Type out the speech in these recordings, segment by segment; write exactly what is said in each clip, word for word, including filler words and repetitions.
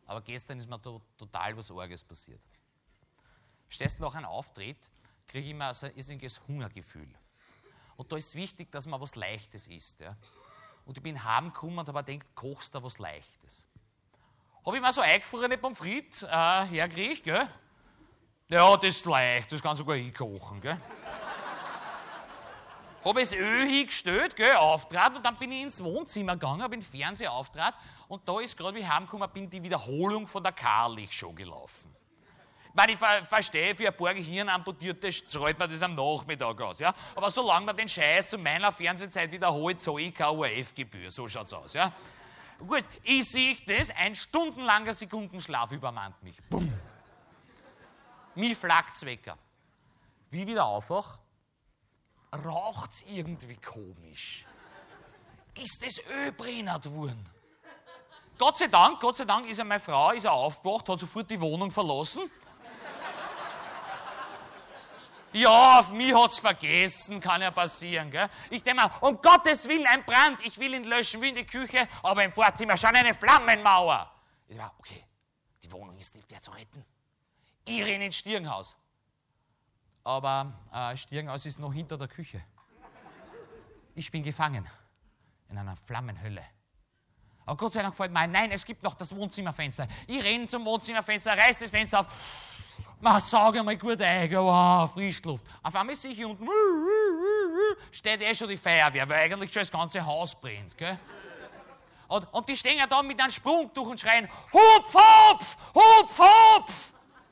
Aber gestern ist mir to- total was Arges passiert. Stehst nach einem Auftritt, kriege ich immer so ein irrsinniges Hungergefühl. Und da ist wichtig, dass man was Leichtes isst. Ja? Und ich bin heimgekommen und habe gedacht, kochst du was Leichtes. Habe ich mir so eingefrorene Pommes frites äh, hergekriegt, gell? Ja, das ist leicht, das kann sogar ich kochen, gell? Habe das Öl hingestellt, gell, auftrat, und dann bin ich ins Wohnzimmer gegangen, habe den Fernseher auftrat, und da ist gerade, wie ich heimgekommen bin, die Wiederholung von der Karlich-Show gelaufen. Ich meine, ich ver verstehe, für ein paar Gehirnamputierte zahlt man das am Nachmittag aus, ja? Aber solange man den Scheiß zu meiner Fernsehzeit wiederholt, zahle ich keine O R F-Gebühr, so schaut's aus, ja? Gut, ich sehe das, ein stundenlanger Sekundenschlaf übermannt mich. Bumm. Mich flackt's weg. Wie ich wieder aufwach, raucht's irgendwie komisch. Ist das Öl brennert worden? Gott sei Dank, Gott sei Dank ist ja meine Frau ist ja aufgewacht, hat sofort die Wohnung verlassen. Ja, auf mich hat's vergessen, kann ja passieren, gell? Ich denke mir, um Gottes Willen, ein Brand, ich will ihn löschen, will in die Küche, aber im Vorzimmer schon eine Flammenmauer. Ich war, okay, die Wohnung ist nicht mehr zu retten. Ich renne ins Stirnhaus. Aber äh, Stirnhaus ist noch hinter der Küche. Ich bin gefangen in einer Flammenhölle. Aber Gott sei Dank fällt mir ein, nein, es gibt noch das Wohnzimmerfenster. Ich renne zum Wohnzimmerfenster, reiße das Fenster auf. Man sage mal gut ein, wow, Frischluft. Auf einmal sehe ich unten, steht eh schon die Feuerwehr, weil eigentlich schon das ganze Haus brennt. Gell? Und, und die stehen ja da mit einem Sprung durch und schreien, Hupf, Hupf, Hupf, Hupf.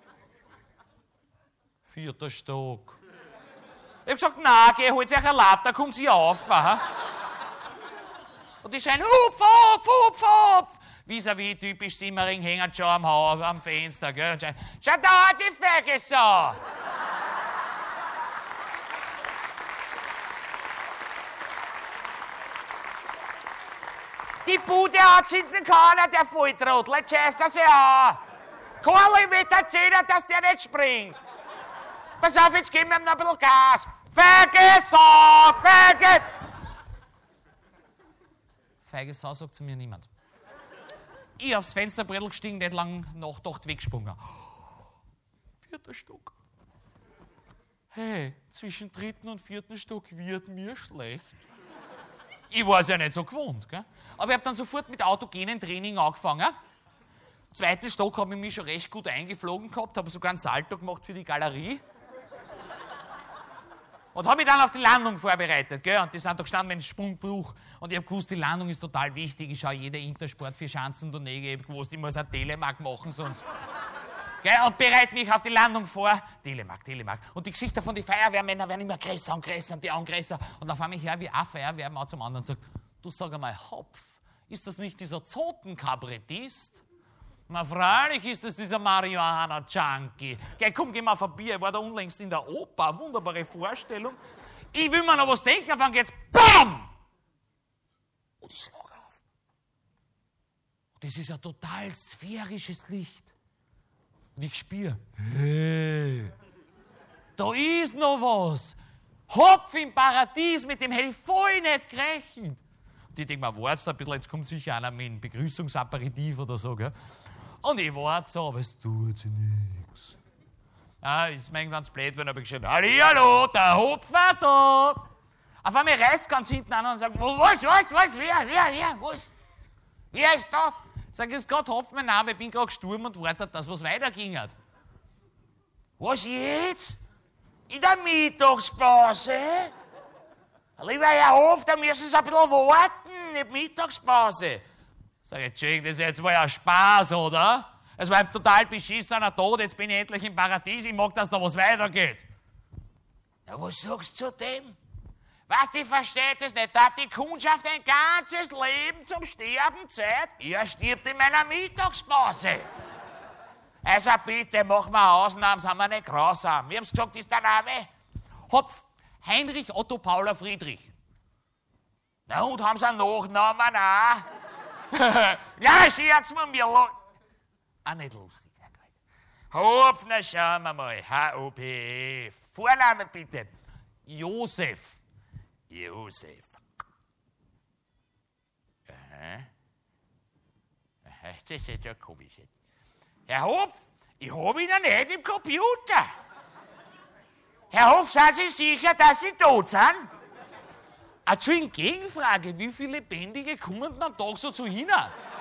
Vierter Stock. Ich hab gesagt, nein, geh, holt sich eine Latte, kommt sie auf. Aha. Und die schreien, Hupf, Hupf, Hupf, Hupf. Vis-à-vis, typisch Simmering, hängt schon am, Haus, am Fenster. Gell? Und schreien, schau da, die Fegesau. Die Bude hat hinten keiner, der Volltrottel. Jetzt scheißt er sich an. Karl, ich will erzählen, dass der nicht springt. Pass auf, jetzt geben wir ihm noch ein bisschen Gas. Fegesau, Fege... Fegesau sagt zu mir niemand. Ich aufs Fensterbrettel gestiegen, nicht lang nachgedacht, weggesprungen. Vierter Stock. Hey, zwischen dritten und vierten Stock wird mir schlecht. Ich war es ja nicht so gewohnt, gell? Aber ich habe dann sofort mit autogenen Training angefangen. Im zweiten Stock habe ich mich schon recht gut eingeflogen gehabt, habe sogar einen Salto gemacht für die Galerie. Und habe mich dann auf die Landung vorbereitet, gell? Und die sind da gestanden mit dem Sprungbruch. Und ich habe gewusst, die Landung ist total wichtig. Ich schaue jede Intersport für Schanzentournee, ich habe gewusst, ich muss ein Telemark machen, sonst... Gell? Und bereite mich auf die Landung vor. Telemark, Telemark. Und die Gesichter von den Feuerwehrmännern werden immer größer und größer und die Augen größer. Und auf einmal her, wie ein Feuerwehrmann zum anderen sagt, du sag einmal, Hopf, ist das nicht dieser Zotenkabarettist? Na freilich ist es dieser Marihuana-Junkie. Geh, komm, geh mal vorbei. Ich war da unlängst in der Oper. Wunderbare Vorstellung. Ich will mir noch was denken, auf einmal geht's BAM! Und ich schlag auf. Das ist ein total sphärisches Licht. Und ich spüre, hey, da ist noch was. Hopf im Paradies, mit dem hätte ich voll nicht gerechnet. Und ich denke mir, wart's ein bisschen, jetzt kommt sicher einer mit einem Begrüßungsaperitif oder so, gell? Und ich warte so, aber es tut sich nichts. Ah, ist mir ganz blöd, wenn ich geschrieben habe, hallo, der Hopf war da. Auf einmal reißt ganz hinten an und sagt, was, was, was, wer, wer, wer, was? Wer ist da? Sag ich, es ist gerade Hopf, mein Name, ich bin gerade gestorben und warte, dass was weiterging hat. Was jetzt? In der Mittagspause? Lieber Herr Hof, da müssen Sie ein bisschen warten, nicht Mittagspause. Sag ich, Entschuldigung, das jetzt war ja Spaß, oder? Es war ein total beschissener Tod, jetzt bin ich endlich im Paradies, ich mag, dass da was weitergeht. Ja, was sagst du zu dem? Was, ich verstehe das nicht, da hat die Kundschaft ein ganzes Leben zum Sterben Zeit. Er stirbt in meiner Mittagspause. Also bitte, machen wir Ausnahmen, sind wir nicht grausam. Wir haben gesagt, ist der Name? Hopf, Heinrich Otto Paula Friedrich. Na und, haben sie einen Nachnamen auch? Ja, scherz mir mir. Auch nicht lustig, Herr Kreuz. Hopf, na schauen wir mal. H O P F. Vorname bitte. Josef. Josef. Aha. Aha, das ist ja komisch jetzt. Herr Hopf, ich habe ihn ja nicht im Computer. Herr Hopf, sind Sie sicher, dass Sie tot sind? Entschuldigung, Gegenfrage, wie viele Lebendige kommen denn am Tag so zu Ihnen?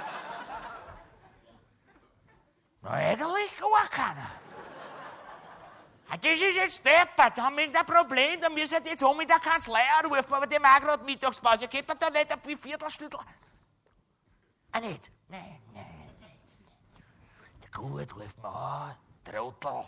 Na, eigentlich gar keiner. Das ist jetzt deppert, da haben wir ein Problem, da müssen wir jetzt um in der Kanzlei anrufen, aber die haben auch gerade Mittagspause. Geht man da nicht ein Viertelstündel? Ah, nicht? Nein, nein, nein. Der Gut, ruft man an, Trottel.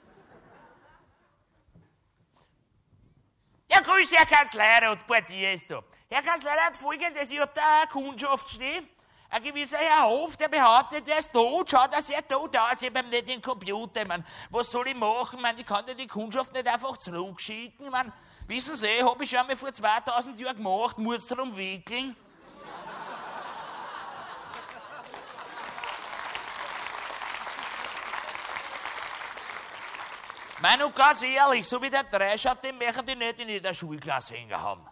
Ja, grüße, Herr Kanzleirat, Portier ist da. Herr Kanzleirat, folgendes, ich hab da eine Kundschaft stehen. Ein gewisser Herr Hof, der behauptet, der ist tot, schaut er sehr tot aus, ich hab ihm nicht den Computer. Ich mein, was soll ich machen? Ich, mein, ich kann dir die Kundschaft nicht einfach zurückschicken. Ich mein, wissen Sie, hab ich schon mal vor zweitausend Jahren gemacht, muss drum wickeln. Mein, und ganz ehrlich, so wie der Dreischaft, den möchten die nicht in jeder Schulklasse hängen haben.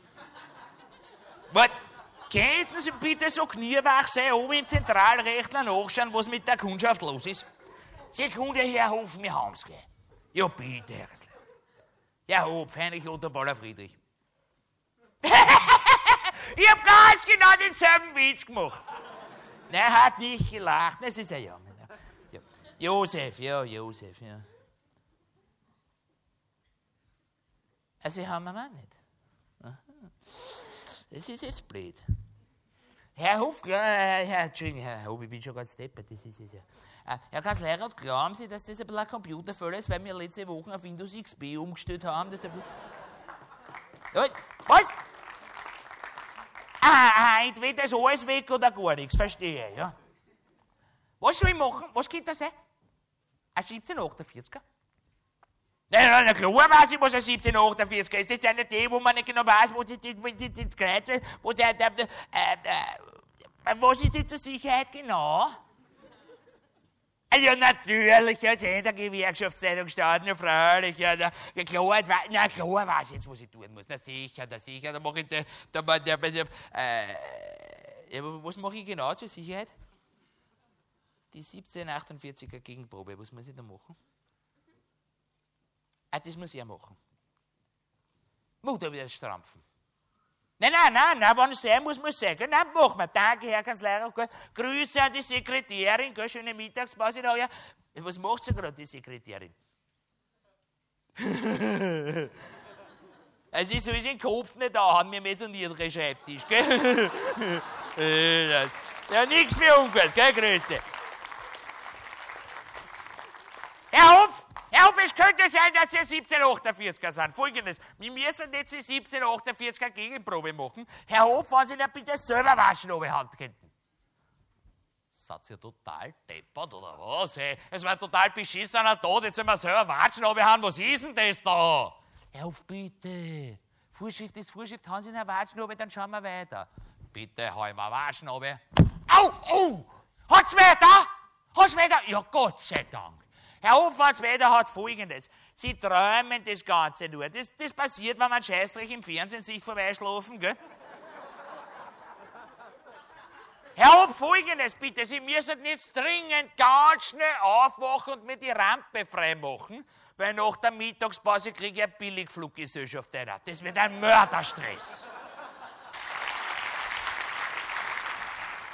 Was? Könnten Sie bitte so kniewach sein, oben im Zentralrechner nachschauen, was mit der Kundschaft los ist? Sekunde, Herr Hof, wir haben's gleich. Ja, bitte, Herr Kanzler. Herr Hof, Heinrich Otto Paula Friedrich. Ich hab ganz genau denselben Witz gemacht. Nein, er hat nicht gelacht, das ist ein Junge. Ja. Josef, ja, Josef, ja. Also, haben wir mal nicht. Aha. Das ist jetzt blöd. Herr Hof, ja, Herr, Entschuldigung, Herr Hof, ich bin schon ganz deppert, das ist es ja. Äh, Herr Kanzleirat, glauben Sie, dass das ein bisschen ein Computerfehler ist, weil wir letzte Woche auf Windows X P umgestellt haben? Dass der ja, was? Ah, ah, entweder ist alles weg oder gar nichts, verstehe, ja. Was soll ich machen? Was geht das sein? Ein siebzehnhundertachtundvierziger? Nein, nein, na klar weiß ich, was ein siebzehnhundertachtundvierziger ist. Das ist eine die, wo man nicht genau weiß, wo die, die, die, die Kreide, wo der, der, der äh, äh, was ist das zur Sicherheit genau? Ja, natürlich, ja, in der Gewerkschaftszeitung gestanden, ja, freilich, ja, ja, klar, na, klar weiß ich jetzt, was ich tun muss. Na, sicher, na, sicher, da mache ich, da, da, da, da, äh, ja, was mache ich genau zur Sicherheit? Die siebzehnhundertachtundvierziger Gegenprobe, was muss ich da machen? Ah, das muss ich ja machen. Muss da wieder strampfen. Nein, nein, nein, nein, wenn es sein muss, muss es sein. Nein, machen wir. Danke, Herr Kanzleirat. Grüße an die Sekretärin, gell, schöne Mittagspause nachher. Was macht sie gerade, die Sekretärin? Also, sie soll den Kopf nicht anhaben, wir messen ihren Schreibtisch, gell? Ja, nichts für ungut, gell, Grüße. Herr Hopf! Herr Hopf, es könnte sein, dass Sie siebzehnhundertachtundvierziger sind. Folgendes, wir müssen jetzt die siebzehnhundertachtundvierziger Gegenprobe machen. Herr Hopf, wenn Sie nicht bitte selber waschen, ob Hand könnten. Seid ihr total deppert, oder was? Hey? Es war total beschissener Tod, jetzt sollen wir selber waschen, ob Hand. Was ist denn das da? Herr Hopf, bitte. Vorschrift ist Vorschrift, haben Sie nicht watschen, ob dann schauen wir weiter. Bitte, hau mal watschen, ob Au, au! Hat's weiter? Hat's weiter? Ja, Gott sei Dank. Herr Hopf-Wetter hat Folgendes. Sie träumen das Ganze nur. Das, das passiert, wenn man Scheißdreck im Fernsehen sich vorbeischlafen, gell? Herr Hopf, Folgendes bitte. Sie müssen jetzt dringend ganz schnell aufwachen und mir die Rampe freimachen, weil nach der Mittagspause kriege ich eine Billigfluggesellschaft. Das wird ein Mörderstress.